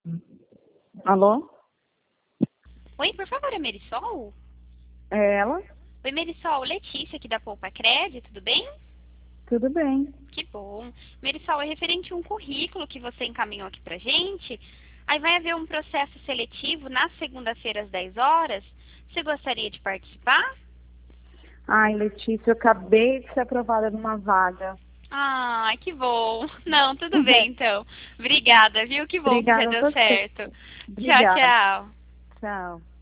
Alô? Oi, por favor, é Merisol? É ela? Oi, Merisol, Letícia aqui da Poupa Crédito, tudo bem? Tudo bem. Que bom. Merisol, é referente a um currículo que você encaminhou aqui pra gente. Aí vai haver um processo seletivo na segunda-feira às 10 horas. Você gostaria de participar? Ai, Letícia, eu acabei de ser aprovada numa vaga. Ah, que bom. Não, tudo bem então. Obrigada, viu? Que bom que já Obrigada a deu você. certo. Tchau, Obrigada. tchau. Tchau.